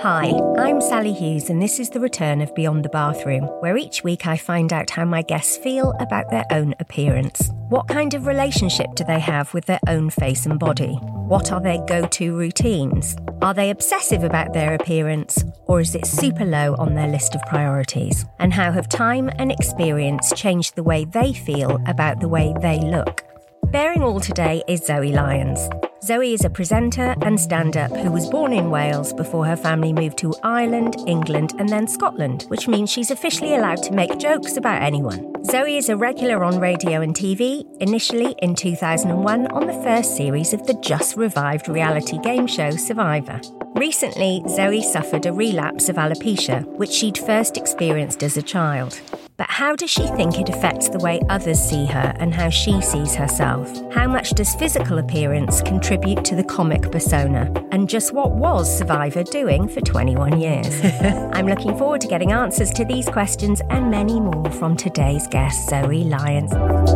Hi, I'm Sally Hughes and this is the return of Beyond the Bathroom, where each week I find out how my guests feel about their own appearance. What kind of relationship do they have with their own face and body? What are their go-to routines? Are they obsessive about their appearance, or is it super low on their list of priorities? And how have time and experience changed the way they feel about the way they look? Bearing all today is Zoe Lyons. Zoe is a presenter and stand-up who was born in Wales before her family moved to Ireland, England and then Scotland, which means she's officially allowed to make jokes about anyone. Zoe is a regular on radio and TV, initially in 2001 on the first series of the just-revived reality game show Survivor. Recently, Zoe suffered a relapse of alopecia, which she'd first experienced as a child. But how does she think it affects the way others see her and how she sees herself? How much does physical appearance contribute to the comic persona? And just what was Survivor doing for 21 years? I'm looking forward to getting answers to these questions and many more from today's guest, Zoe Lyons.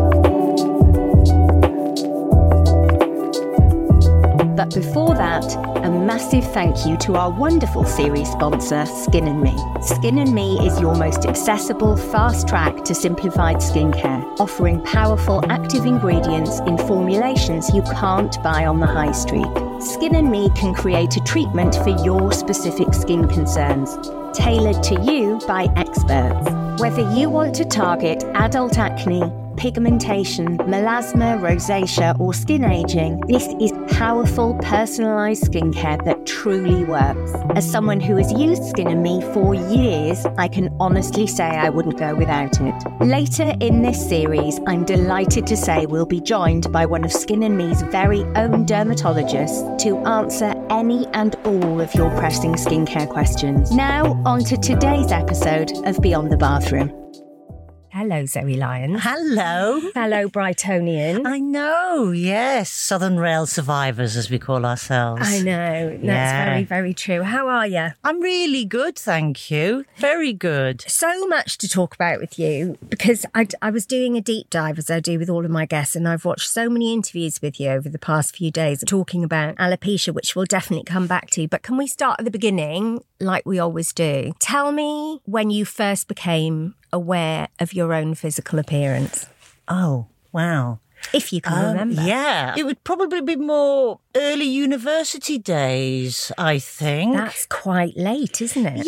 But before that, a massive thank you to our wonderful series sponsor, Skin & Me. Skin & Me is your most accessible, fast track to simplified skincare, offering powerful active ingredients in formulations you can't buy on the high street. Skin & Me can create a treatment for your specific skin concerns, tailored to you by experts. Whether you want to target adult acne, pigmentation, melasma, rosacea or skin aging, this is powerful personalised skincare that truly works. As someone who has used Skin & Me for years, I can honestly say I wouldn't go without it. Later in this series, I'm delighted to say we'll be joined by one of Skin & Me's very own dermatologists to answer any and all of your pressing skincare questions. Now, on to today's episode of Beyond the Bathroom. Hello, Zoe Lyons. Hello. Fellow Brightonian. I know, yes. Southern Rail survivors, as we call ourselves. I know. That's very, very true. How are you? I'm really good, thank you. Very good. So much to talk about with you because I was doing a deep dive, as I do with all of my guests, and I've watched so many interviews with you over the past few days talking about alopecia, which we'll definitely come back to. But can we start at the beginning, like we always do? Tell me when you first became aware of your own physical appearance. Oh, wow. If you can remember. Yeah. It would probably be more early university days, I think. That's quite late, isn't it?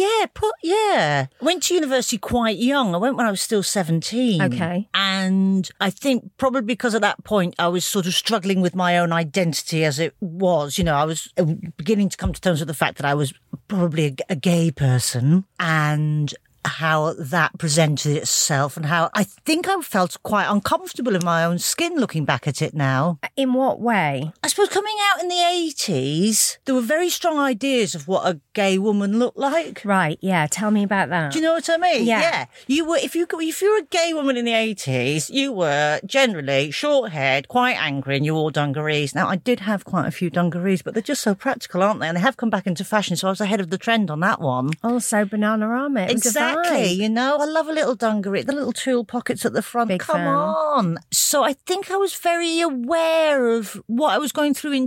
Yeah. I went to university quite young. I went when I was still 17. Okay. And I think probably because at that point I was sort of struggling with my own identity as it was. You know, I was beginning to come to terms with the fact that I was probably a gay person and how that presented itself and how I think I felt quite uncomfortable in my own skin looking back at it now. In what way? I suppose coming out in the 80s, there were very strong ideas of what a gay woman looked like. Right, yeah. Tell me about that. Do you know what I mean? Yeah. You were, if you were a gay woman in the 80s, you were generally short-haired, quite angry, and you wore dungarees. Now, I did have quite a few dungarees, but they're just so practical, aren't they? And they have come back into fashion, so I was ahead of the trend on that one. Also, Bananarama. Exactly, you know, I love a little dungaree, the little tulle pockets at the front. Big Come fan. on. So I think I was very aware of what I was going through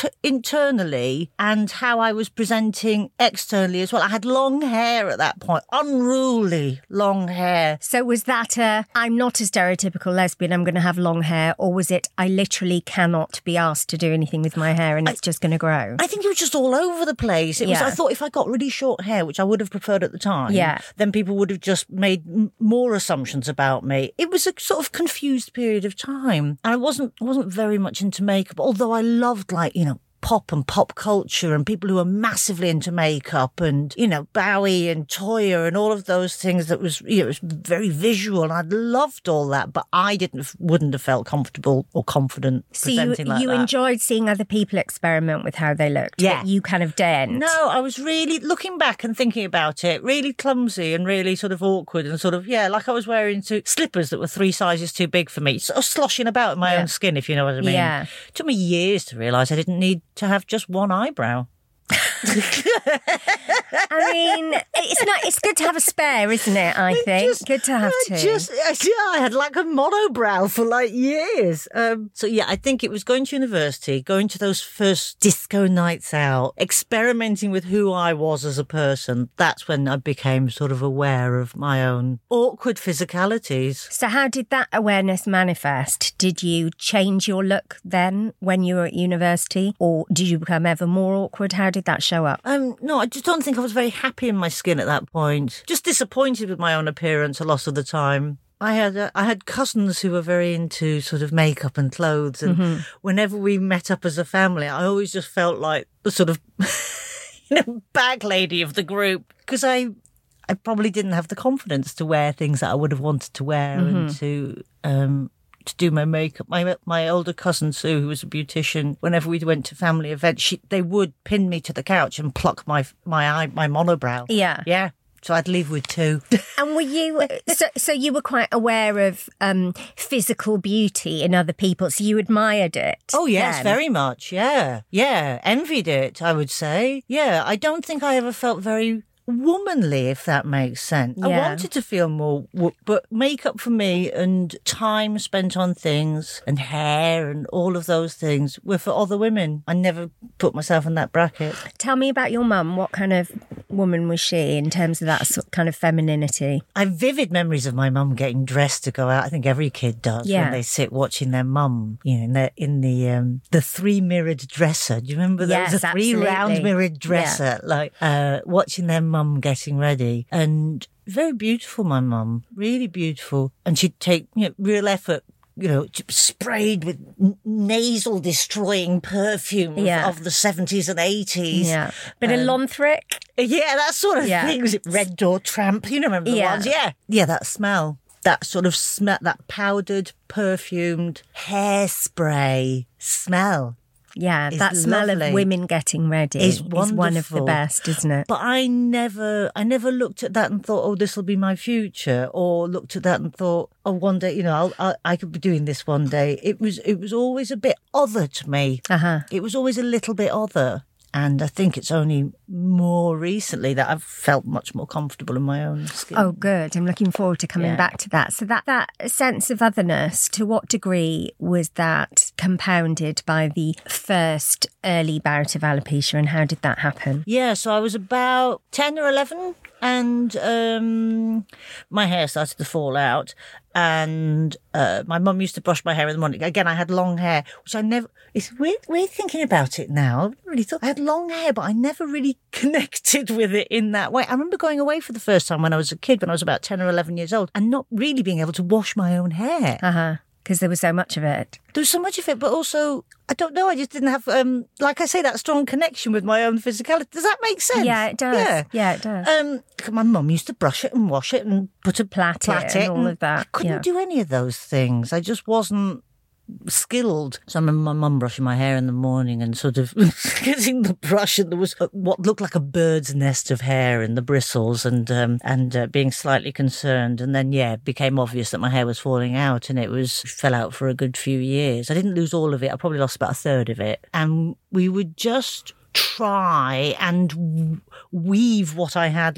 internally and how I was presenting externally as well. I had long hair at that point, unruly long hair. So was that I'm not a stereotypical lesbian, I'm going to have long hair, or was it I literally cannot be asked to do anything with my hair and it's just going to grow? I think it was just all over the place. It was. I thought if I got really short hair, which I would have preferred at the time, then people would have just made more assumptions about me. It was a sort of confused period of time. And I wasn't very much into makeup, although I loved, like, you know, pop and pop culture and people who are massively into makeup and, you know, Bowie and Toya and all of those things that was, you know, it was very visual and I loved all that, but I wouldn't have felt comfortable or confident presenting like that. So you enjoyed seeing other people experiment with how they looked? Yeah. But you kind of didn't? No, I was really, looking back and thinking about it, really clumsy and really sort of awkward and sort of, like I was wearing slippers that were 3 sizes too big for me, sort of sloshing about in my own skin, if you know what I mean. Yeah. It took me years to realise I didn't need to have just one eyebrow. I mean, it's good to have a spare, isn't it? I think good to have two. I had like a monobrow for like years. So yeah, I think it was going to university, going to those first disco nights out, experimenting with who I was as a person. That's when I became sort of aware of my own awkward physicalities. So how did that awareness manifest? Did you change your look then when you were at university, or did you become ever more awkward? How did that show up? No, I just don't think I was very happy in my skin at that point. Just disappointed with my own appearance a lot of the time. I had cousins who were very into sort of makeup and clothes, and whenever we met up as a family, I always just felt like the sort of bag lady of the group, because I probably didn't have the confidence to wear things that I would have wanted to wear and to do my makeup. My older cousin Sue, who was a beautician, whenever we went to family events, they would pin me to the couch and pluck my monobrow. Yeah. So I'd leave with two. And were you, so you were quite aware of physical beauty in other people, so you admired it? Oh, yes, then? Very much, yeah. Yeah, envied it, I would say. Yeah, I don't think I ever felt very womanly, if that makes sense. Yeah. I wanted to feel more, but makeup for me and time spent on things and hair and all of those things were for other women. I never put myself in that bracket. Tell me about your mum. What kind of woman was she in terms of that sort of kind of femininity? I have vivid memories of my mum getting dressed to go out. I think every kid does when they sit watching their mum, in the three mirrored dresser. Do you remember that? Yes, a three round mirrored dresser, watching their mum getting ready. And very beautiful, my mum, really beautiful. And she'd take real effort, sprayed with nasal destroying perfume of the 70s and 80s. Yeah. Bit of Lonthric. Yeah, that sort of thing. Was it Red Door Tramp? You remember the ones? Yeah. Yeah, that smell. That sort of smell, that powdered, perfumed hairspray smell. Yeah, that smell lovely. Of women getting ready is one of the best, isn't it? But I never looked at that and thought, oh, this will be my future, or looked at that and thought, oh, one day, I could be doing this one day. It was always a bit other to me. It was always a little bit other. And I think it's only more recently that I've felt much more comfortable in my own skin. Oh, good. I'm looking forward to coming back to that. So that sense of otherness, to what degree was that compounded by the first early bout of alopecia, and how did that happen? Yeah, so I was about 10 or 11 and my hair started to fall out. And my mum used to brush my hair in the morning. Again, I had long hair, which I never... It's weird thinking about it now. I really thought I had long hair, but I never really connected with it in that way. I remember going away for the first time when I was a kid, when I was about 10 or 11 years old, and not really being able to wash my own hair. Because there was so much of it. There was so much of it, but also, I don't know, I just didn't have, like I say, that strong connection with my own physicality. Does that make sense? Yeah, it does. Yeah, it does. My mum used to brush it and wash it and plait it and all of that. I couldn't do any of those things. I just wasn't skilled. So I remember my mum brushing my hair in the morning and sort of getting the brush, and there was what looked like a bird's nest of hair in the bristles, and being slightly concerned. And then it became obvious that my hair was falling out, and it fell out for a good few years. I didn't lose all of it. I probably lost about a third of it. And we would just try and weave what I had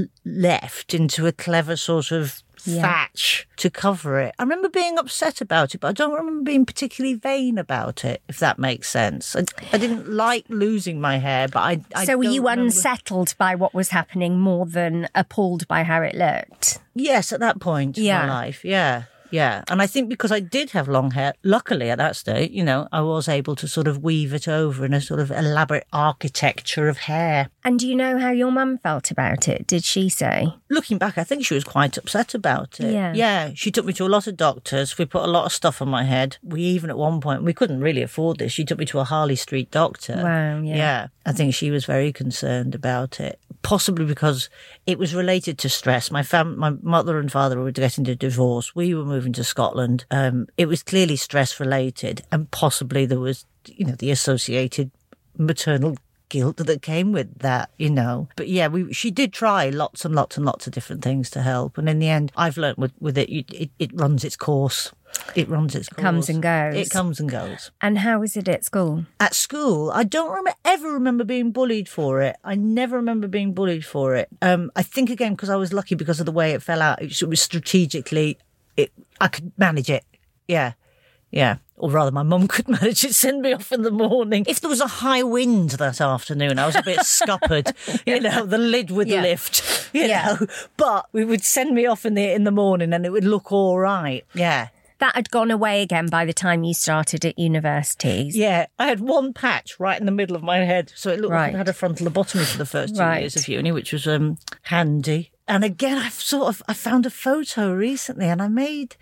left into a clever sort of thatch to cover it. I remember being upset about it, but I don't remember being particularly vain about it, if that makes sense. I didn't like losing my hair, but I So were you unsettled by what was happening more than appalled by how it looked? Yes, at that point in my life, Yeah, and I think because I did have long hair, luckily at that stage, I was able to sort of weave it over in a sort of elaborate architecture of hair. And do you know how your mum felt about it? Did she say? Looking back, I think she was quite upset about it. Yeah, she took me to a lot of doctors. We put a lot of stuff on my head. We even at one point, we couldn't really afford this. She took me to a Harley Street doctor. Wow, yeah. I think she was very concerned about it. Possibly because it was related to stress. My mother and father were getting a divorce. We were moving to Scotland. It was clearly stress related, and possibly there was, the associated maternal guilt that came with that, But she did try lots and lots and lots of different things to help, and in the end, I've learnt with it, it runs its course. It runs its course. Comes and goes. It comes and goes. And how was it at school? At school, I don't ever remember being bullied for it. I never remember being bullied for it. I think, again, because I was lucky because of the way it fell out. It was strategically, I could manage it. Yeah. Or rather, my mum could manage it, send me off in the morning. If there was a high wind that afternoon, I was a bit scuppered, the lid would lift, you know. But we would send me off in the morning and it would look all right. Yeah. That had gone away again by the time you started at university. Yeah, I had one patch right in the middle of my head. So it looked like I had a frontal lobotomy for the first 2 years of uni, which was handy. And again, I found a photo recently and I made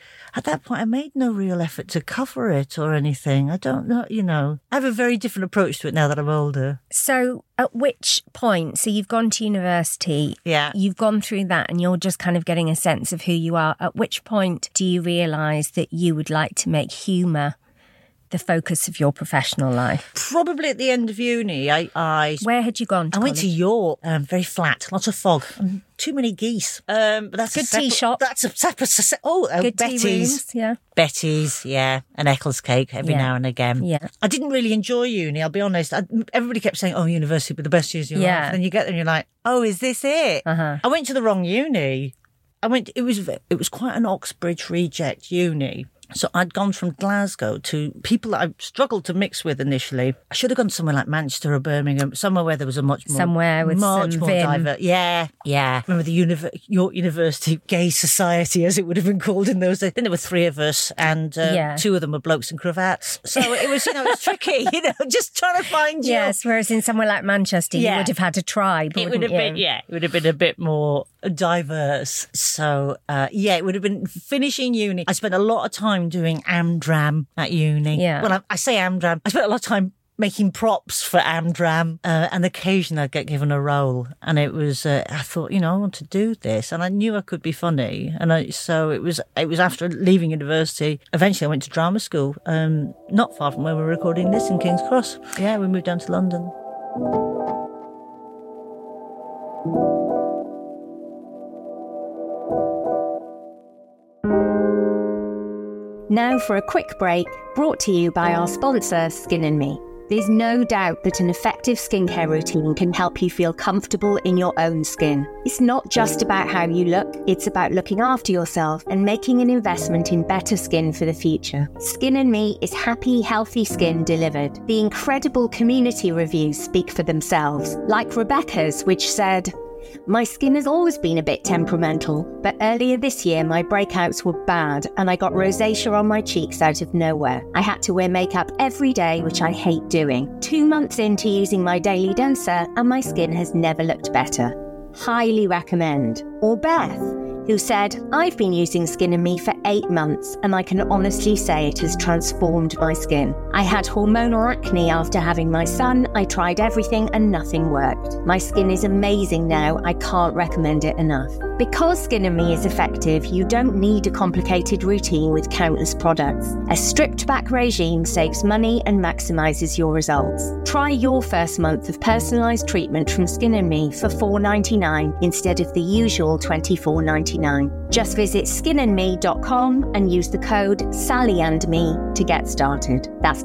no real effort to cover it or anything. I don't know, I have a very different approach to it now that I'm older. So at which point, so you've gone to university, you've gone through that and you're just kind of getting a sense of who you are. At which point do you realise that you would like to make humour the focus of your professional life? Probably at the end of uni. Where had you gone to college? Went to York. Very flat, lots of fog, too many geese. But that's good tea shop. That's a separate. Good Betty's. Tea rooms, yeah. Betty's, yeah, an Eccles cake every now and again. Yeah. I didn't really enjoy uni. I'll be honest. Everybody kept saying, "Oh, university, but the best years of your life." And then you get there and you're like, "Oh, is this it?" I went to the wrong uni. It was quite an Oxbridge reject uni. So I'd gone from Glasgow to people that I struggled to mix with initially. I should have gone somewhere like Manchester or Birmingham, somewhere where there was a much more... Somewhere with much some more vim. diverse. Yeah. Remember the York University Gay Society, as it would have been called in those days. Then there were 3 of us, and 2 of them were blokes in cravats. So it was, it was tricky, just trying to find you. Yes, whereas in somewhere like Manchester, you would have had a tribe, it would have been, it would have been a bit more diverse. So, it would have been finishing uni. I spent a lot of time doing Amdram at uni. Yeah. Well, I say Amdram. I spent a lot of time making props for Amdram, and occasionally I'd get given a role. And it was, I thought, I want to do this. And I knew I could be funny. And so it was after leaving university. Eventually I went to drama school, not far from where we're recording this in King's Cross. Yeah, we moved down to London. Now for a quick break, brought to you by our sponsor, Skin & Me. There's no doubt that an effective skincare routine can help you feel comfortable in your own skin. It's not just about how you look, it's about looking after yourself and making an investment in better skin for the future. Skin & Me is happy, healthy skin delivered. The incredible community reviews speak for themselves, like Rebecca's, which said, "My skin has always been a bit temperamental, but earlier this year my breakouts were bad and I got rosacea on my cheeks out of nowhere. I had to wear makeup every day, which I hate doing. 2 months into using my daily doser and my skin has never looked better. Highly recommend." Or Beth, who said, "I've been using Skin & Me for 8 months and I can honestly say it has transformed my skin. I had hormonal acne after having my son. I tried everything and nothing worked. My skin is amazing now. I can't recommend it enough." Because Skin & Me is effective, you don't need a complicated routine with countless products. A stripped-back regime saves money and maximises your results. Try your first month of personalised treatment from Skin & Me for $4.99 instead of the usual $24.99. Just visit skinandme.com and use the code SallyandMe to get started. That's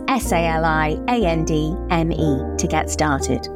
SALIANDME to get started.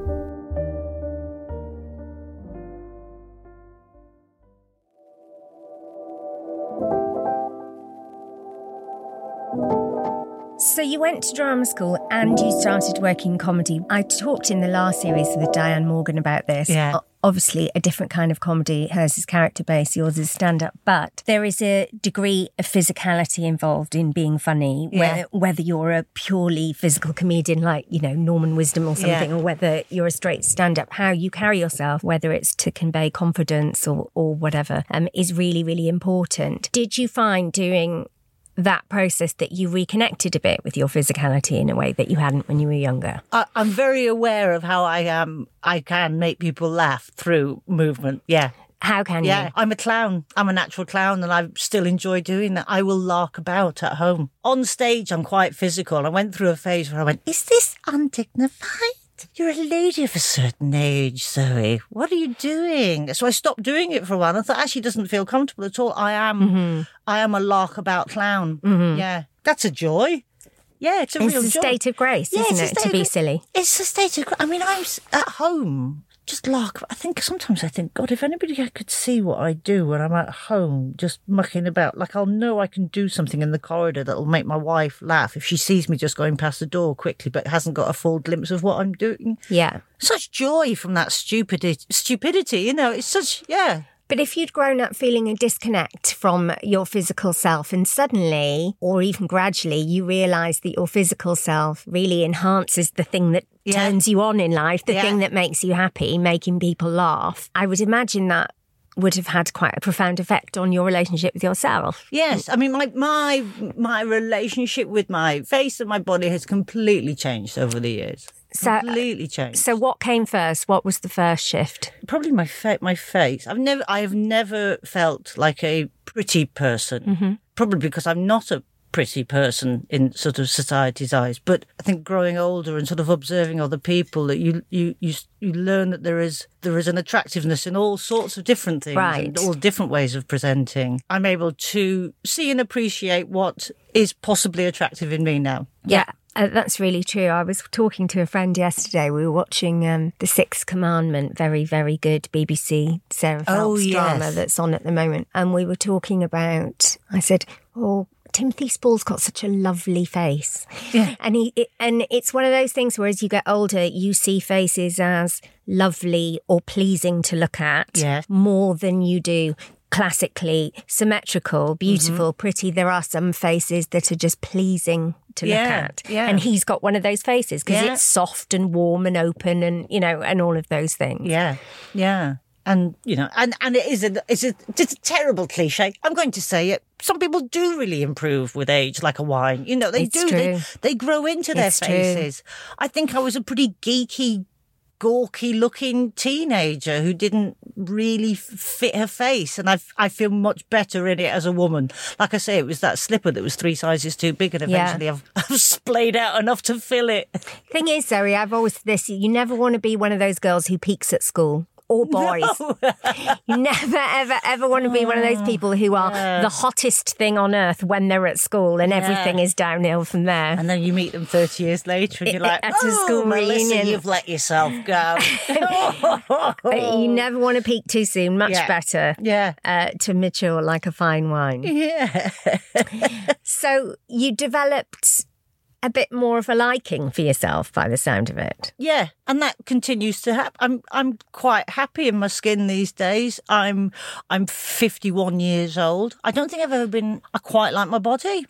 So you went to drama school and you started working comedy. I talked in the last series with Diane Morgan about this. Yeah. Obviously, a different kind of comedy. Hers is character-based, yours is stand-up. But there is a degree of physicality involved in being funny, whether you're a purely physical comedian like, Norman Wisdom or something, or whether you're a straight stand-up. How you carry yourself, whether it's to convey confidence or whatever, is really, really important. Did you find doing that process that you reconnected a bit with your physicality in a way that you hadn't when you were younger? I'm very aware of how I can make people laugh through movement. Yeah. How can you? Yeah, I'm a clown. I'm a natural clown and I still enjoy doing that. I will lark about at home. On stage, I'm quite physical. I went through a phase where I went, is this undignified? you're a lady of a certain age, Zoe. What are you doing? So I stopped doing it for a while. I thought, actually, it doesn't feel comfortable at all. I am a lark-about clown. Mm-hmm. Yeah, that's a joy. Yeah, it's a real joy. It's a state of grace, isn't it, to be silly? It's a state of grace. I mean, I'm at home, just lark. Sometimes I think, God, if anybody could see what I do when I'm at home, just mucking about, like I'll know I can do something in the corridor that'll make my wife laugh if she sees me just going past the door quickly but hasn't got a full glimpse of what I'm doing. Yeah. Such joy from that stupidity, you know, it's such, yeah. But if you'd grown up feeling a disconnect from your physical self and suddenly, or even gradually, you realise that your physical self really enhances the thing that turns you on in life, the thing that makes you happy, making people laugh, I would imagine that would have had quite a profound effect on your relationship with yourself. Yes. I mean, my relationship with my face and my body has completely changed over the years. Completely changed. So what came first? What was the first shift? Probably my face. I have never felt like a pretty person. Mm-hmm. Probably because I'm not a pretty person in sort of society's eyes. But I think growing older and sort of observing other people, that you learn that there is an attractiveness in all sorts of different things, right, and all different ways of presenting. I'm able to see and appreciate what is possibly attractive in me now. Yeah. That's really true. I was talking to a friend yesterday. We were watching The Sixth Commandment, very, very good BBC Sarah Phelps drama that's on at the moment. And we were talking about, I said, Timothy Spall's got such a lovely face. Yeah. And it's one of those things where as you get older, you see faces as lovely or pleasing to look at more than you do classically symmetrical, beautiful, pretty. There are some faces that are just pleasing to look at. Yeah. And he's got one of those faces because it's soft and warm and open and, you know, and all of those things. Yeah. Yeah. And, you know, and it's a terrible cliche. I'm going to say it. Some people do really improve with age, like a wine. You know, they do. True. They grow into their faces. True. I think I was a pretty geeky, gawky-looking teenager who didn't really fit her face, and I feel much better in it as a woman. Like I say, it was that slipper that was 3 sizes too big, and eventually I've splayed out enough to fill it. Thing is, Zoe, I've always you never want to be one of those girls who peaks at school. Or boys. No. You never, ever, ever want to be one of those people who are the hottest thing on earth when they're at school and everything is downhill from there. And then you meet them 30 years later and you're like, at a school Melissa, reunion. you've let yourself go. You never want to peak too soon. Much better to mature like a fine wine. Yeah. So you developed a bit more of a liking for yourself by the sound of it. Yeah, and that continues to happen. I'm quite happy in my skin these days. I'm 51 years old. I don't think I've ever been. I quite like my body.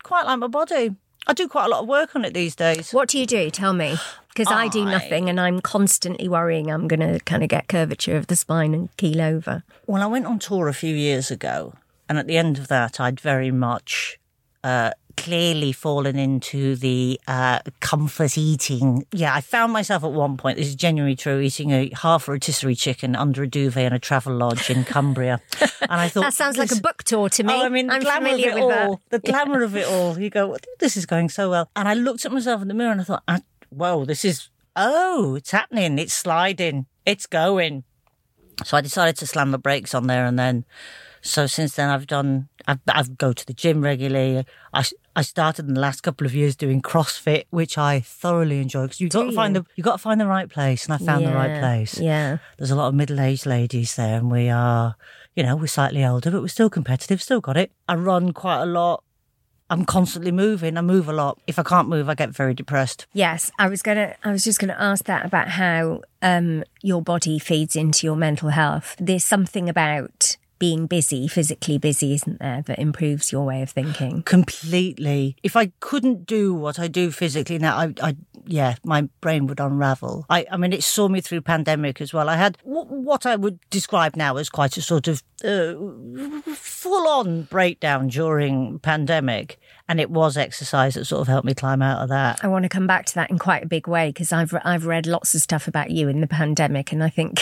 I do quite a lot of work on it these days. What do you do? Tell me. Because I do nothing and I'm constantly worrying I'm going to kind of get curvature of the spine and keel over. Well, I went on tour a few years ago, and at the end of that I'd very much clearly fallen into the comfort eating. Yeah, I found myself at one point, this is genuinely true, eating a half rotisserie chicken under a duvet in a travel lodge in Cumbria. And I thought... That sounds like a book tour to me. Oh, I mean, the glamour of it all. The glamour of it all. You go, this is going so well. And I looked at myself in the mirror and I thought, whoa, it's happening. It's sliding. It's going. So I decided to slam the brakes on there, and then... So since then I've go to the gym regularly. I started in the last couple of years doing CrossFit, which I thoroughly enjoy, because you've got to find the right place, and I found the right place. Yeah. There's a lot of middle-aged ladies there, and we are, we're slightly older, but we're still competitive, still got it. I run quite a lot. I'm constantly moving. I move a lot. If I can't move, I get very depressed. Yes, I was just going to ask that about how your body feeds into your mental health. There's something about being busy, physically busy, isn't there, that improves your way of thinking? Completely. If I couldn't do what I do physically now, my brain would unravel. I mean, it saw me through pandemic as well. I had what I would describe now as quite a sort of full-on breakdown during pandemic. And it was exercise that sort of helped me climb out of that. I want to come back to that in quite a big way because I've read lots of stuff about you in the pandemic, and I think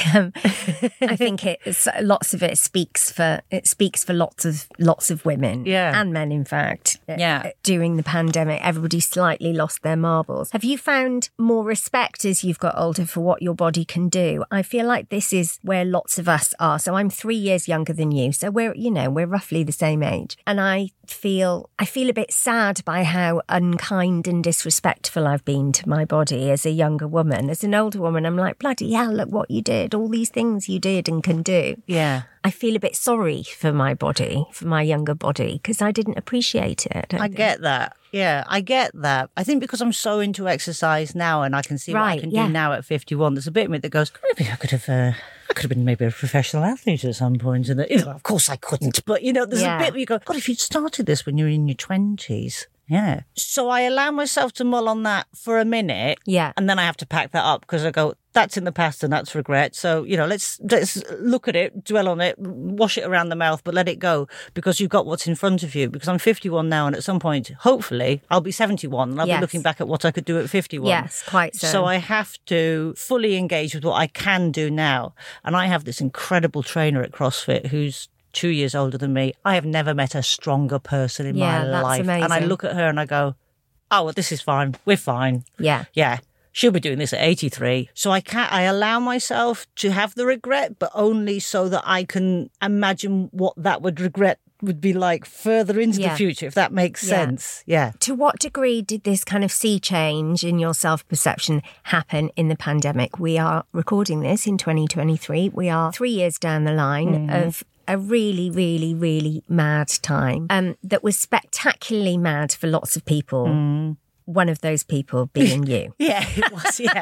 it's lots of it speaks for lots of women and men, in fact. During the pandemic, everybody slightly lost their marbles. Have you found more respect as you've got older for what your body can do? I feel like this is where lots of us are. So I'm 3 years younger than you, so we're roughly the same age, and I feel a bit sad by how unkind and disrespectful I've been to my body as a younger woman. As an older woman, I'm like, bloody hell, look what you did, all these things you did and can do. Yeah. I feel a bit sorry for my body, for my younger body, because I didn't appreciate it. I get that. Yeah, I get that. I think because I'm so into exercise now and I can see what I can do now at 51, there's a bit of me that goes, maybe I could have been maybe a professional athlete at some point. And of course I couldn't. But, there's a bit where you go, God, if you'd started this when you were in your 20s. Yeah. So I allow myself to mull on that for a minute. Yeah. And then I have to pack that up because I go, that's in the past and that's regret. So, let's look at it, dwell on it, wash it around the mouth, but let it go because you've got what's in front of you. Because I'm 51 now and at some point, hopefully, I'll be 71 and I'll be looking back at what I could do at 51. Yes, quite so. So I have to fully engage with what I can do now. And I have this incredible trainer at CrossFit who's 2 years older than me. I have never met a stronger person in my life. Amazing. And I look at her and I go, oh, well, this is fine. We're fine. Yeah. Yeah. She'll be doing this at 83. So I allow myself to have the regret, but only so that I can imagine what that regret would be like further into the future, if that makes sense. Yeah. To what degree did this kind of sea change in your self-perception happen in the pandemic? We are recording this in 2023. We are 3 years down the line of a really, really, really mad time that was spectacularly mad for lots of people. One of those people being you. Yeah, it was, yeah.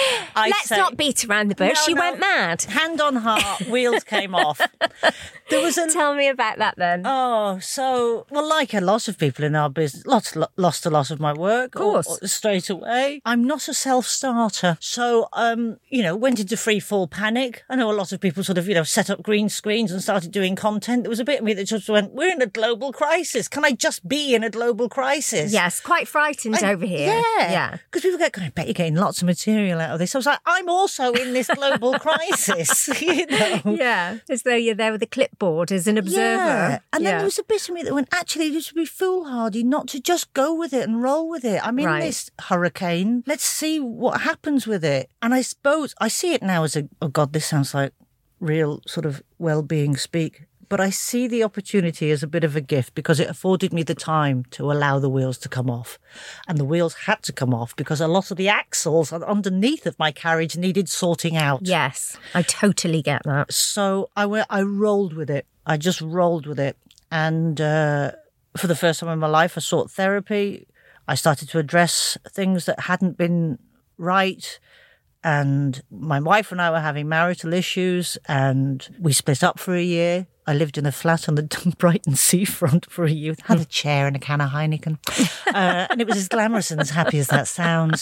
Let's not beat around the bush. You went mad. Hand on heart, wheels came off. Tell me about that then. Oh, so, like a lot of people in our business, lost a lot of my work. Of course. Or straight away. I'm not a self-starter. So, went into free fall panic. I know a lot of people sort of, set up green screens and started doing content. There was a bit of me that just went, we're in a global crisis. Can I just be in a global crisis? Yes, quite frightened over here. Yeah. Because people go, I bet you're getting lots of material out of this. I was like, I'm also in this global crisis, Yeah, as though you're there with a clipboard as an observer. Yeah. And then there was a bit of me that went, actually, this would be foolhardy not to just go with it and roll with it. I'm in this hurricane. Let's see what happens with it. And I suppose I see it now as oh God, this sounds like real sort of well-being speak. But I see the opportunity as a bit of a gift because it afforded me the time to allow the wheels to come off. And the wheels had to come off because a lot of the axles underneath of my carriage needed sorting out. Yes, I totally get that. So I rolled with it. I just rolled with it. And for the first time in my life, I sought therapy. I started to address things that hadn't been right. And my wife and I were having marital issues and we split up for a year. I lived in a flat on the Brighton seafront for a year. Had a chair and a can of Heineken. And it was as glamorous and as happy as that sounds.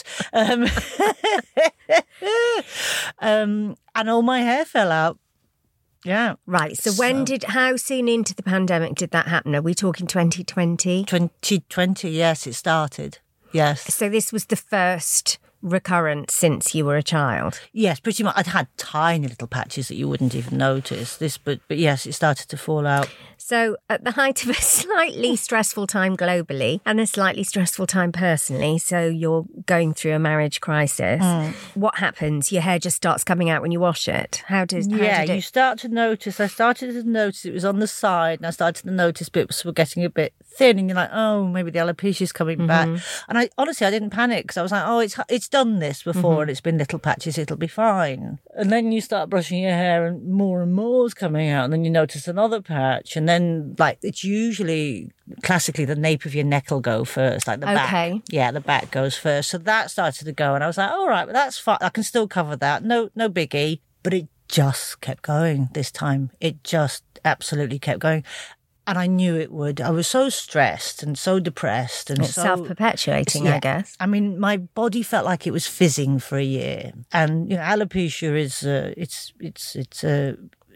And all my hair fell out. Yeah. Right. So how soon into the pandemic did that happen? Are we talking 2020? 2020, yes, it started. Yes. So this was the first recurrent since you were a child? Yes, pretty much. I'd had tiny little patches that you wouldn't even notice. But yes, it started to fall out. So at the height of a slightly stressful time globally and a slightly stressful time personally, so you're going through a marriage crisis, what happens? Your hair just starts coming out when you wash it? You start to notice. I started to notice it was on the side and I started to notice bits were getting a bit thin and you're like, oh, maybe the alopecia's coming back. And I didn't panic because I was like, oh, it's done this before and it's been little patches, it'll be fine. And then you start brushing your hair and more's coming out and then you notice another patch and then it's usually classically the nape of your neck will go first, like the back. Yeah, the back goes first. So that started to go and I was like, all right, well, that's fine. I can still cover that. No biggie. But it just kept going this time. It just absolutely kept going. And I knew it would. I was so stressed and so depressed and it's self-perpetuating, I guess. I mean, my body felt like it was fizzing for a year. And alopecia is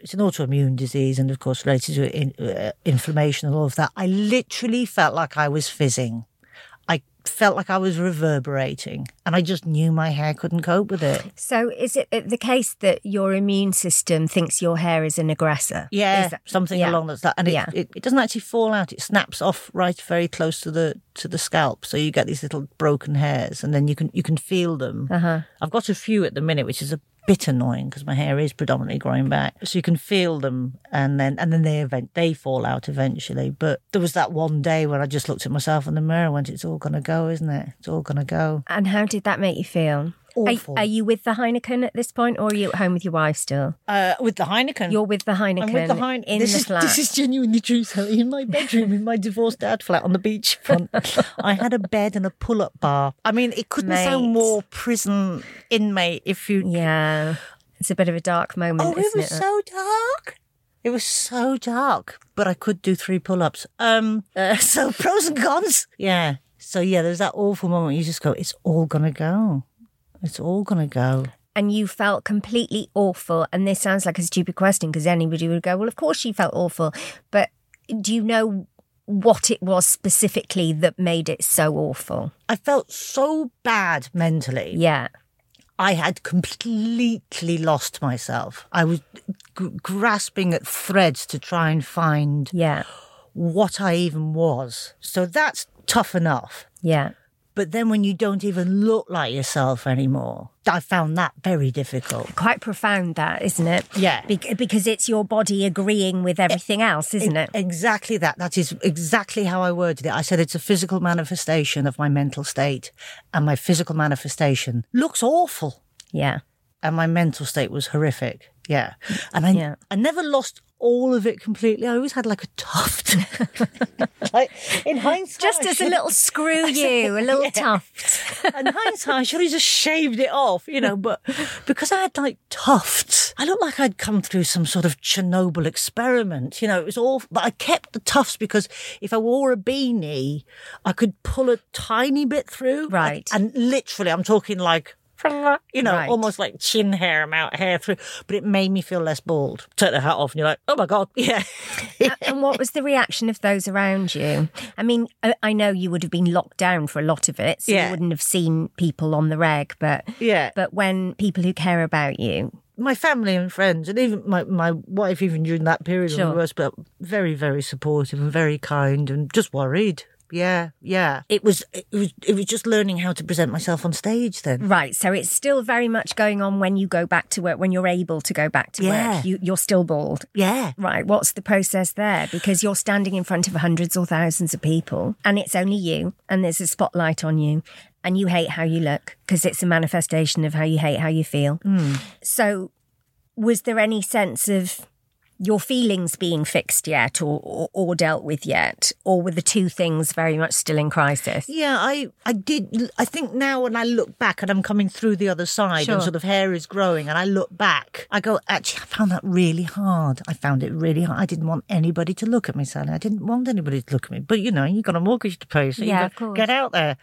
it's an autoimmune disease and, of course, related to inflammation and all of that. I literally felt like I was fizzing. I felt like I was reverberating, and I just knew my hair couldn't cope with it. So is it the case that your immune system thinks your hair is an aggressor? Yeah, something along that. And it doesn't actually fall out. It snaps off right very close to the scalp. So you get these little broken hairs, and then you can feel them. I've got a few at the minute, which is a bit annoying because my hair is predominantly growing back. So you can feel them, and then they fall out eventually. But there was that one day when I just looked at myself in the mirror and went, "It's all going to go, isn't it? It's all going to go." And how did that make you feel? Awful. Are you with the Heineken at this point, or are you at home with your wife still? With the Heineken. You're with the Heineken. I'm with the Heineken in the flat. This is genuinely true, Sally. In my bedroom, in my divorced dad flat on the beachfront, I had a bed and a pull-up bar. I mean, it couldn't sound more prison inmate if you... Yeah. It's a bit of a dark moment, isn't it? It was so dark. It was so dark. But I could do 3 pull-ups. So pros and cons. Yeah. So, yeah, there's that awful moment. You just go, it's all going to go. It's all going to go. And you felt completely awful. And this sounds like a stupid question because anybody would go, well, of course you felt awful. But do you know what it was specifically that made it so awful? I felt so bad mentally. Yeah. I had completely lost myself. I was grasping at threads to try and find what I even was. So that's tough enough. Yeah. But then when you don't even look like yourself anymore, I found that very difficult. Quite profound, that, isn't it? Yeah. Because it's your body agreeing with everything else, isn't it? Exactly that. That is exactly how I worded it. I said it's a physical manifestation of my mental state, and my physical manifestation looks awful. Yeah. And my mental state was horrific. Yeah. And I never lost all of it completely. I always had like a tuft. Like in hindsight, just as a little screw you, a little tuft. In hindsight, I should have just shaved it off, but because I had like tufts, I looked like I'd come through some sort of Chernobyl experiment. It was all, but I kept the tufts because if I wore a beanie, I could pull a tiny bit through. Right. And literally, I'm talking like, right. Almost like chin hair amount hair through, but it made me feel less bald. Take the hat off and you're like, oh my God, yeah. And what was the reaction of those around you? I mean, I know you would have been locked down for a lot of it, so you wouldn't have seen people on the reg, but when people who care about you... My family and friends, and even my wife, even during that period, was very, very supportive and very kind and just worried. Yeah. It was just learning how to present myself on stage then. Right. So it's still very much going on when you go back to work, when you're able to go back to work. You're still bald. Yeah. Right. What's the process there? Because you're standing in front of hundreds or thousands of people and it's only you and there's a spotlight on you and you hate how you look because it's a manifestation of how you hate how you feel. So was there any sense of your feelings being fixed yet or dealt with yet? Or were the two things very much still in crisis? Yeah, I did. I think now when I look back and I'm coming through the other side and sort of hair is growing and I look back, I go, actually, I found that really hard. I found it really hard. I didn't want anybody to look at me, Sally. I didn't want anybody to look at me. But, you've got a mortgage to pay, so of course. Get out there,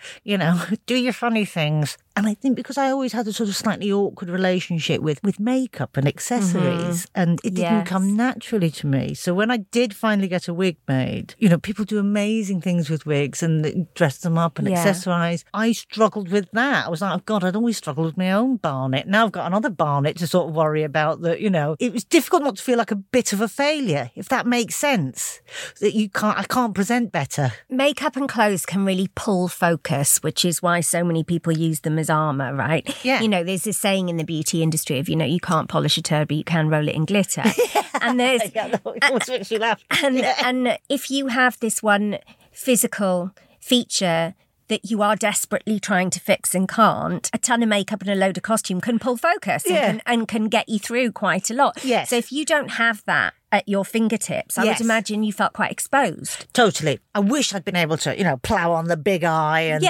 do your funny things. And I think because I always had a sort of slightly awkward relationship with makeup and accessories, and it didn't come naturally to me. So when I did finally get a wig made, people do amazing things with wigs and dress them up and accessorize. I struggled with that. I was like, oh God, I'd always struggled with my own barnet. Now I've got another barnet to sort of worry about that, It was difficult not to feel like a bit of a failure, if that makes sense. That I can't present better. Makeup and clothes can really pull focus, which is why so many people use them as armour, right? Yeah. There's this saying in the beauty industry of, you can't polish a turd, but you can roll it in glitter. And there's... makes you laugh. And if you have this one physical feature that you are desperately trying to fix and can't, a ton of makeup and a load of costume can pull focus and can get you through quite a lot. Yes. So if you don't have that at your fingertips, I would imagine you felt quite exposed. Totally. I wish I'd been able to, plough on the big eye and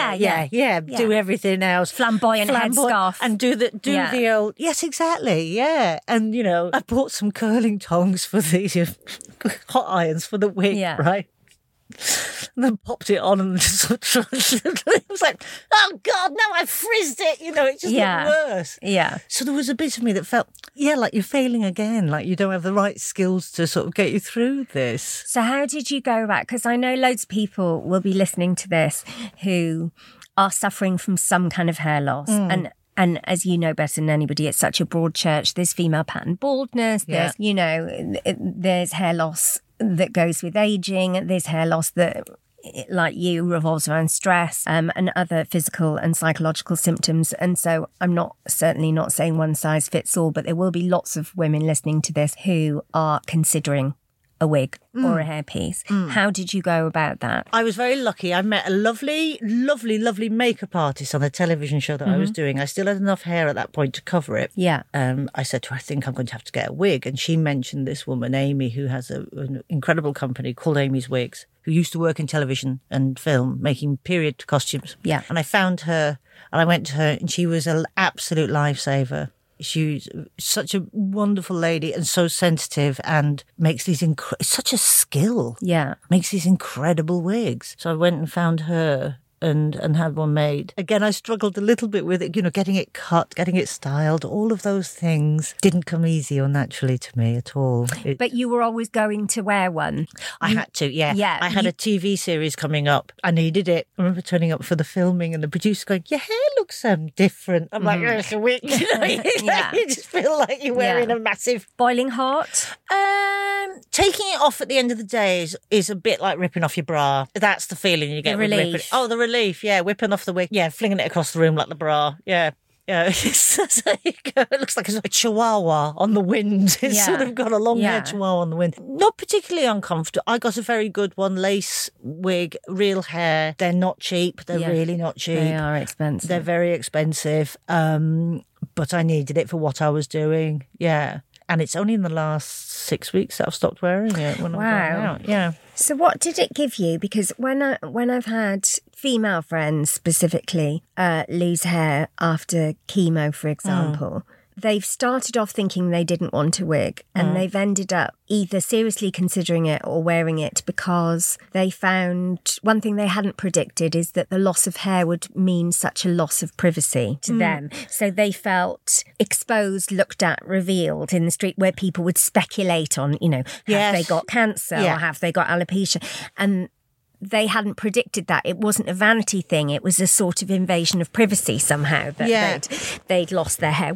do everything else. Flamboyant headscarf. And do the old, yes, exactly, yeah. And, I bought some curling tongs for the hot irons for the wig, right? and then popped it on and just it was like, oh God, now I've frizzed it. It just looked worse. Yeah. So there was a bit of me that felt, like you're failing again, like you don't have the right skills to sort of get you through this. So how did you go about? Because I know loads of people will be listening to this who are suffering from some kind of hair loss. And as you know better than anybody, it's such a broad church. There's female pattern baldness. There's, there's hair loss that goes with aging. There's hair loss that, like you, revolves around stress and other physical and psychological symptoms. And so I'm certainly not saying one size fits all, but there will be lots of women listening to this who are considering a wig or a hairpiece. How did you go about that? I was very lucky. I met a lovely, lovely, lovely makeup artist on a television show that I was doing. I still had enough hair at that point to cover it. Yeah. I said to her, I think I'm going to have to get a wig. And she mentioned this woman, Amy, who has an incredible company called Amy's Wigs, who used to work in television and film, making period costumes. Yeah. And I found her and I went to her and she was an absolute lifesaver. She's such a wonderful lady and so sensitive and makes these it's such a skill. Yeah. Makes these incredible wigs. So I went and found her and had one made. Again, I struggled a little bit with it, getting it cut, getting it styled, all of those things didn't come easy or naturally to me at all. But you were always going to wear one. I had to, yeah. Yeah. I had a TV series coming up. I needed it. I remember turning up for the filming and the producer going, your hair looks different. I'm like, it's a wig. You just feel like you're wearing a massive... Boiling hot? Taking it off at the end of the day is a bit like ripping off your bra. That's the feeling you get. The with relief. Ripping. Oh, the relief, yeah. Whipping off the wig. Yeah, flinging it across the room like the bra. Yeah. Yeah, so you go. It looks like a chihuahua on the wind. It's sort of got a long hair chihuahua on the wind. Not particularly uncomfortable. I got a very good one, lace wig, real hair. They're not cheap. They're really not cheap. They are expensive. They're very expensive. But I needed it for what I was doing. Yeah. And it's only in the last 6 weeks that I've stopped wearing it when I'm going out. Yeah. So what did it give you? Because when I've had female friends specifically lose hair after chemo, for example, they've started off thinking they didn't want a wig and they've ended up either seriously considering it or wearing it because they found one thing they hadn't predicted is that the loss of hair would mean such a loss of privacy to them. So they felt exposed, looked at, revealed in the street where people would speculate on, have they got cancer or have they got alopecia? And they hadn't predicted that. It wasn't a vanity thing. It was a sort of invasion of privacy somehow that they'd lost their hair.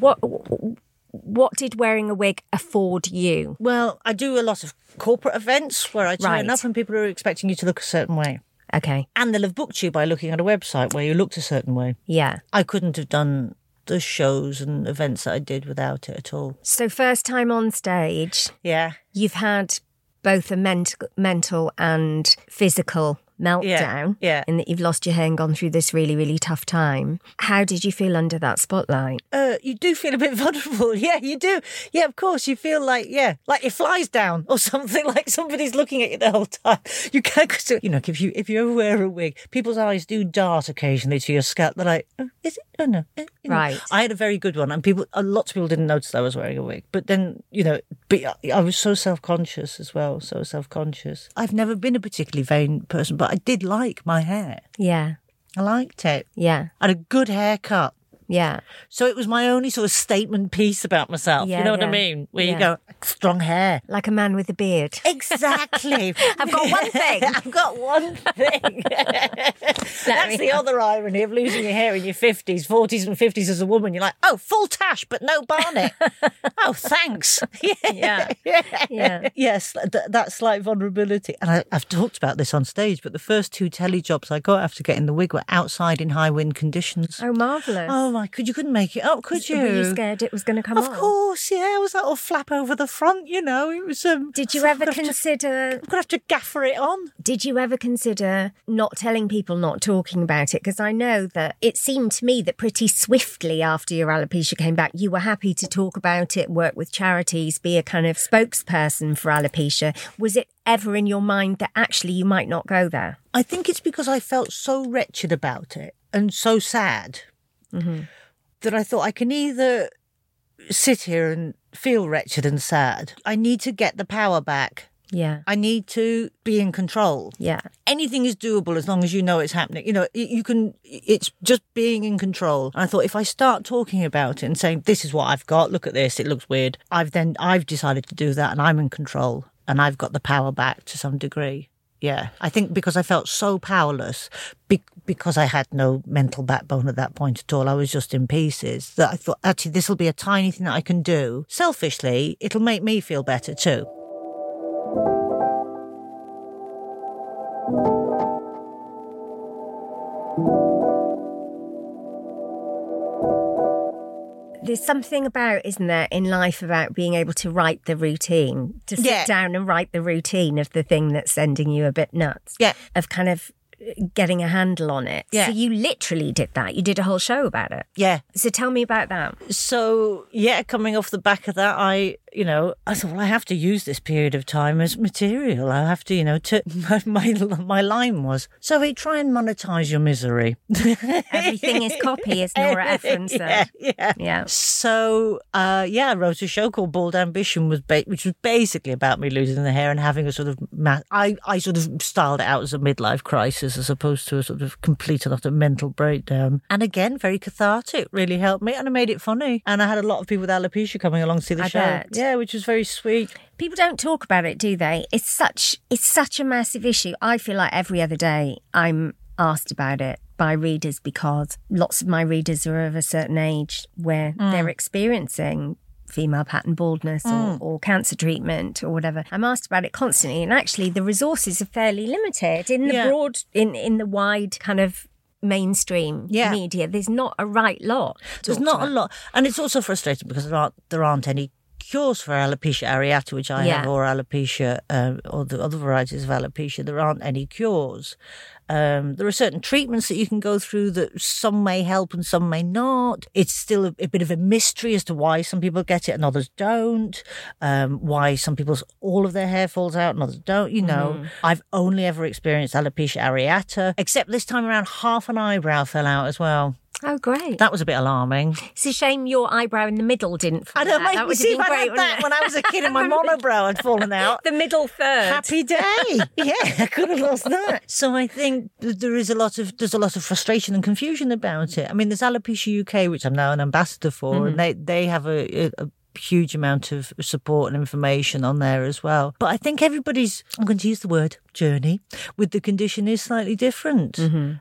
What did wearing a wig afford you? Well, I do a lot of corporate events where I turn up and people are expecting you to look a certain way. Okay. And they'll have booked you by looking at a website where you looked a certain way. Yeah. I couldn't have done the shows and events that I did without it at all. So first time on stage. Yeah. You've had both a mental and physical meltdown in that you've lost your hair and gone through this really, really tough time. How did you feel under that spotlight? You do feel a bit vulnerable. Yeah, you do. Yeah, of course. You feel like your fly's down or something, like somebody's looking at you the whole time. You can't, if you ever wear a wig, people's eyes do dart occasionally to your scalp. They're like, oh, is it? Oh, no. Right. I had a very good one and lots of people didn't notice I was wearing a wig. But then, but I was so self-conscious as well, so self-conscious. I've never been a particularly vain person, but I did like my hair. Yeah. I liked it. Yeah. I had a good haircut. Yeah. So it was my only sort of statement piece about myself. Yeah, you know what I mean? Where you go, strong hair. Like a man with a beard. Exactly. I've got one thing. I've got one thing. That's the other irony of losing your hair in your 40s and 50s as a woman. You're like, oh, full tash, but no barnet. Oh, thanks. Yeah. Yes, that slight vulnerability. And I've talked about this on stage, but the first 2 telly jobs I got after getting the wig were outside in high wind conditions. Oh, marvellous. Oh, my, you couldn't make it up, could you? Were you scared it was going to come off? Of course, yeah. It was that little flap over the front, It was... Did you ever consider... I'm going to have to gaffer it on. Did you ever consider not telling people, not talking about it? Because I know that it seemed to me that pretty swiftly after your alopecia came back, you were happy to talk about it, work with charities, be a kind of spokesperson for alopecia. Was it ever in your mind that actually you might not go there? I think it's because I felt so wretched about it and so sad that I thought I can either sit here and feel wretched and sad. I need to get the power back Yeah. I need to be in control. Yeah. Anything is doable as long as you know it's happening. You know, it's just being in control. And I thought, if I start talking about it and saying, this is what I've got, look at this, it looks weird. I've decided to do that and I'm in control and I've got the power back to some degree. Yeah. I think because I felt so powerless, because I had no mental backbone at that point at all, I was just in pieces, that I thought, actually, this will be a tiny thing that I can do. Selfishly, it'll make me feel better too. There's something about, isn't there, in life about being able to write the routine, to sit down and write the routine of the thing that's sending you a bit nuts. Yeah. Of kind of getting a handle on it. Yeah. So you literally did that. You did a whole show about it. Yeah. So tell me about that. So, yeah, coming off the back of that, I thought, well, I have to use this period of time as material. I have to, my line was, Zoe, try and monetize your misery. Everything is copy, as Nora Ephron said. Yeah. So, I wrote a show called Bald Ambition, which was basically about me losing the hair and having a sort of, I sort of styled it out as a midlife crisis as opposed to a sort of complete and utter mental breakdown. And again, very cathartic, really helped me, and I made it funny. And I had a lot of people with alopecia coming along to see the show. Bet. Yeah, which was very sweet. People don't talk about it, do they? It's such a massive issue. I feel like every other day I'm asked about it by readers because lots of my readers are of a certain age where they're experiencing female pattern baldness or cancer treatment or whatever. I'm asked about it constantly, and actually the resources are fairly limited in the in the wide kind of mainstream media. There's not a right lot. There's not a lot, and it's also frustrating because there aren't any cures for alopecia areata, which I have, or alopecia, or the other varieties of alopecia. There aren't any cures. There are certain treatments that you can go through that some may help and some may not. It's still a bit of a mystery as to why some people get it and others don't. Why some people's all of their hair falls out and others don't. I've only ever experienced alopecia areata, except this time around half an eyebrow fell out as well. Oh, great. That was a bit alarming. It's a shame your eyebrow in the middle didn't fall out. That would have been great, when I was a kid and my monobrow had fallen out. The middle third. Happy day. Yeah, I could have lost that. So I think there's a lot of frustration and confusion about it. I mean, there's Alopecia UK, which I'm now an ambassador for, and they have a huge amount of support and information on there as well. But I think everybody's, I'm going to use the word journey, with the condition is slightly different.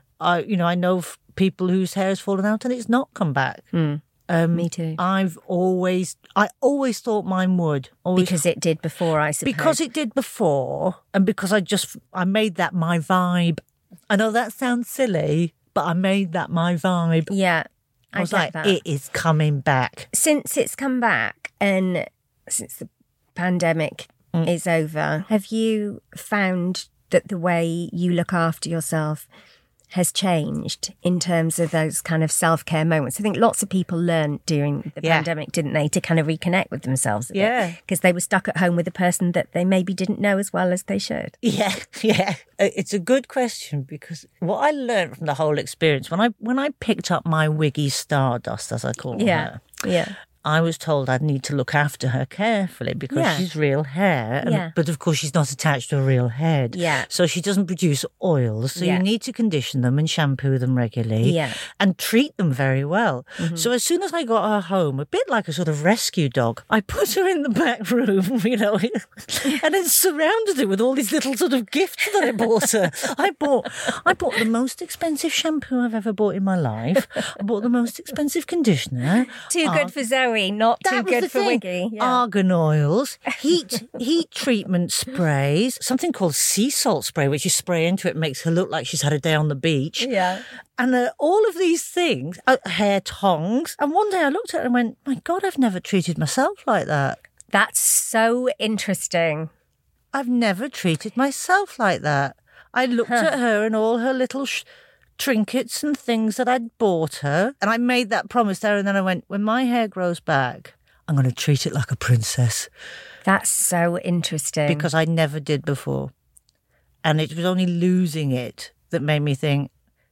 I know people whose hair has fallen out and it's not come back. Me too. I always thought mine would. Because it did before, I suppose. Because it did before, and because I made that my vibe. I know that sounds silly, but I made that my vibe. Yeah, I was like, that. It is coming back. Since it's come back and since the pandemic is over, have you found that the way you look after yourself has changed in terms of those kind of self-care moments? I think lots of people learned during the pandemic, didn't they, to kind of reconnect with themselves a bit, because they were stuck at home with a person that they maybe didn't know as well as they should. Yeah. It's a good question, because what I learned from the whole experience, when I picked up my Wiggy Stardust, as I call her, I was told I'd need to look after her carefully because she's real hair. But of course, she's not attached to a real head. So she doesn't produce oils. So you need to condition them and shampoo them regularly and treat them very well. So as soon as I got her home, a bit like a sort of rescue dog, I put her in the back room, and then surrounded her with all these little sort of gifts that I bought her. I bought the most expensive shampoo I've ever bought in my life. I bought the most expensive conditioner. Too good for Zoe. Not too good for Wiggy. Argan oils, heat treatment sprays, something called sea salt spray, which you spray into it, makes her look like she's had a day on the beach. And all of these things, hair tongs. And one day I looked at her and went, my God, I've never treated myself like that. That's so interesting. I've never treated myself like that. I looked at her and all her little trinkets and things that I'd bought her, and I made that promise there, and then I went, when my hair grows back, I'm going to treat it like a princess. That's so interesting. Because I never did before. And it was only losing it that made me think,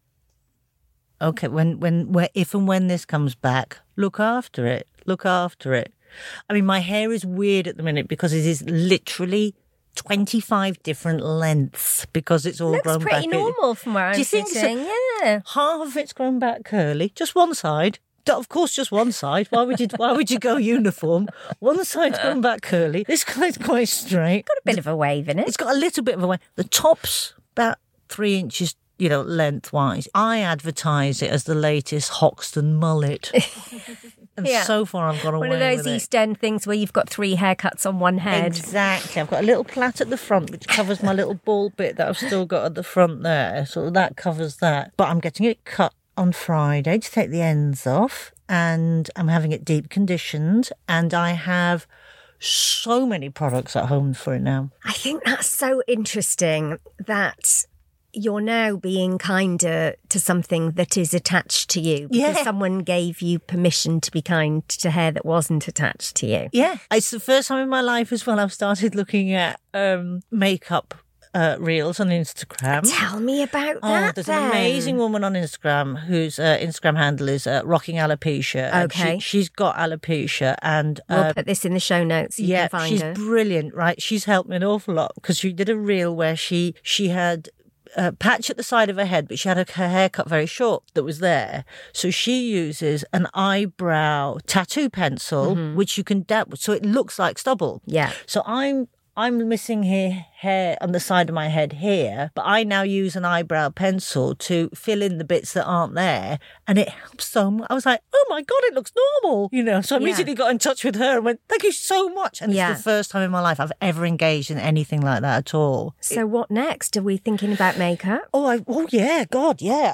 okay, if and when this comes back, look after it. I mean, my hair is weird at the minute because it is literally 25 different lengths because it's all grown back. Looks pretty normal from where I'm sitting. So? Yeah. Half of it's grown back curly, just one side. Of course, just one side. Why would you go uniform? One side's grown back curly. This guy's quite straight. Got a bit of a wave in it. It's got a little bit of a wave. The top's about 3 inches, lengthwise. I advertise it as the latest Hoxton mullet. And so far I've got away with it. One of those East End things where you've got 3 haircuts on one head. Exactly. I've got a little plait at the front which covers my little bald bit that I've still got at the front there. So that covers that. But I'm getting it cut on Friday to take the ends off, and I'm having it deep conditioned, and I have so many products at home for it now. I think that's so interesting that you're now being kinder to something that is attached to you because someone gave you permission to be kind to hair that wasn't attached to you. Yeah. It's the first time in my life as well I've started looking at makeup reels on Instagram. Tell me about that. There's an amazing woman on Instagram whose Instagram handle is Rocking Alopecia. Okay. She's got alopecia, and we'll put this in the show notes. So you can find she's her. Brilliant, right? She's helped me an awful lot because she did a reel where she had a patch at the side of her head, but she had her hair cut very short that was there. So she uses an eyebrow tattoo pencil, which you can dab with, so it looks like stubble. Yeah. So I'm missing hair on the side of my head here, but I now use an eyebrow pencil to fill in the bits that aren't there, and it helps so much. I was like, oh my God, it looks normal, So I immediately got in touch with her and went, thank you so much. And it's the first time in my life I've ever engaged in anything like that at all. So what next? Are we thinking about makeup? Oh yeah, God, yeah.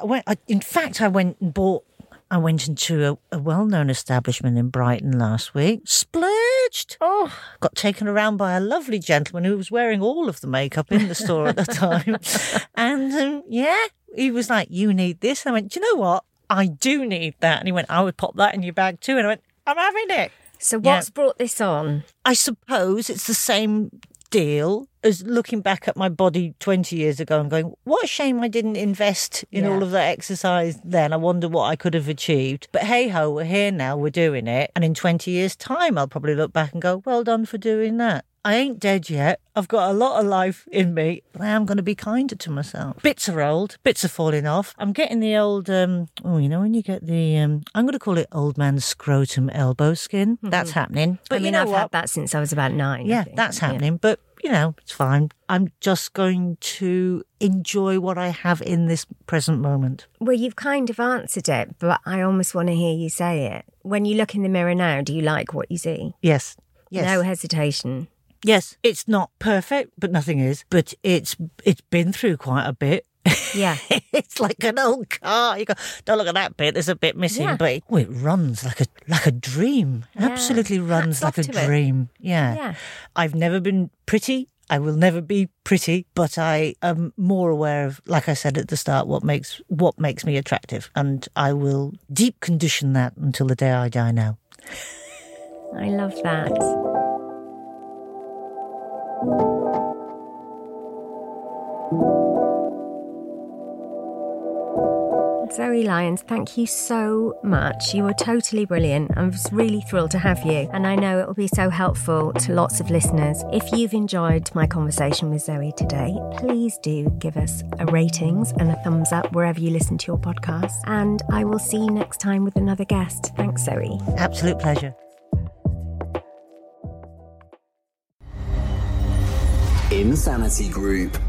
I went into a well-known establishment in Brighton last week. Splurged. Oh, got taken around by a lovely gentleman who was wearing all of the makeup in the store at the time. And he was like, you need this. I went, do you know what? I do need that. And he went, I would pop that in your bag too. And I went, I'm having it. So what's brought this on? I suppose it's the same deal as looking back at my body 20 years ago and going, what a shame I didn't invest in all of that exercise then. I wonder what I could have achieved. But hey ho, we're here now, we're doing it. And in 20 years' time, I'll probably look back and go, well done for doing that. I ain't dead yet. I've got a lot of life in me, but I am going to be kinder to myself. Bits are old, bits are falling off. I'm getting the old, when you get the, I'm going to call it old man scrotum elbow skin. That's happening. But I've had that since I was about 9. Yeah, that's happening. Yeah. But, it's fine. I'm just going to enjoy what I have in this present moment. Well, you've kind of answered it, but I almost want to hear you say it. When you look in the mirror now, do you like what you see? Yes. No hesitation. Yes, it's not perfect, but nothing is. But it's been through quite a bit. Yeah. It's like an old car. You go, don't look at that bit, there's a bit missing. But it runs like a dream. Yeah. Absolutely runs like a dream. Yeah. I've never been pretty. I will never be pretty, but I am more aware of, like I said at the start, what makes me attractive. And I will deep condition that until the day I die now. I love that. Zoe Lyons, thank you so much. You were totally brilliant. I was really thrilled to have you, and I know it will be so helpful to lots of listeners. If you've enjoyed my conversation with Zoe today, please do give us a ratings and a thumbs up wherever you listen to your podcast, and I will see you next time with another guest. Thanks, Zoe. Absolute pleasure. Insanity Group.